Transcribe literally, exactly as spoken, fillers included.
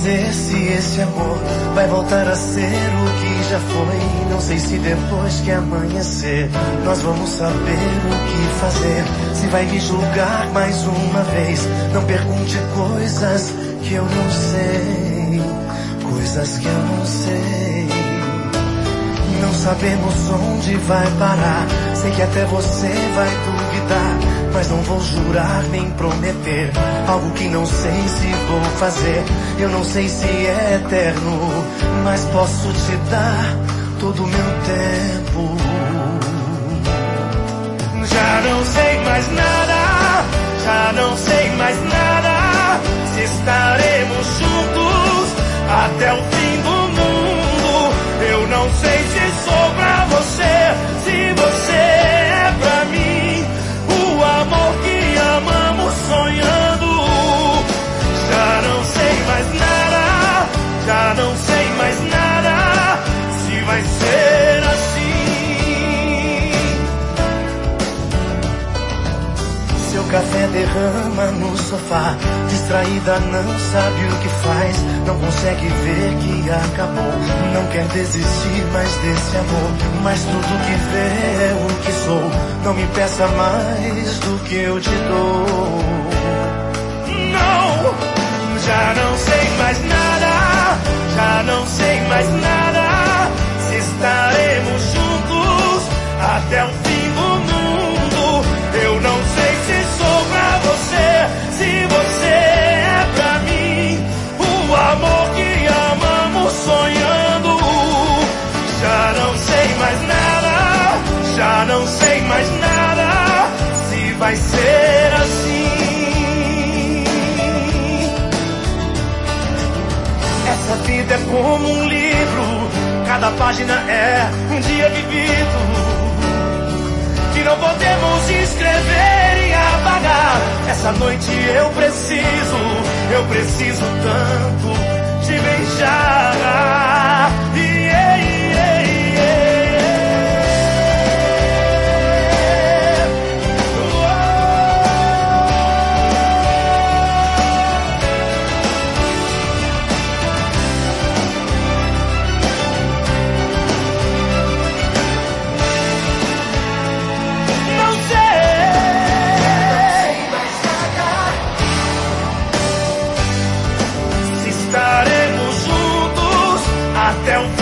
dizer se esse amor vai voltar a ser o que já foi. Não sei se depois que amanhecer nós vamos saber o que fazer. Se vai me julgar mais uma vez, não pergunte coisas que eu não sei, coisas que eu não sei. Não sabemos onde vai parar, sei que até você vai duvidar, mas não vou jurar nem prometer algo que não sei se vou fazer. Eu não sei se é eterno, mas posso te dar todo o meu tempo. Já não sei mais nada, já não sei mais nada, se estaremos juntos até o fim do mundo. Eu não sei se sou pra você, se você é pra mim, o amor que amamos sonhando. Já não sei mais nada, já não sei mais nada, se vai ser assim. Seu café derrama no sofá, distraída não sabe o que faz, não consegue ver que acabou, não quer desistir mais desse amor, mas tudo que vê é o que sou. Não me peça mais do que eu te dou. Não, já não sei mais nada, já não sei mais nada, se estaremos juntos até o fim do mundo. Eu não sei se sou pra você, se você é pra mim, o amor que amamos sonhando. Já não sei mais nada, já não sei mais nada, se vai ser assim. Essa vida é como um livro, cada página é um dia vivido, que não podemos escrever e apagar. Essa noite eu preciso, eu preciso tanto te beijar. Yeah, yeah, yeah. Não sei se estaremos juntos até o fim.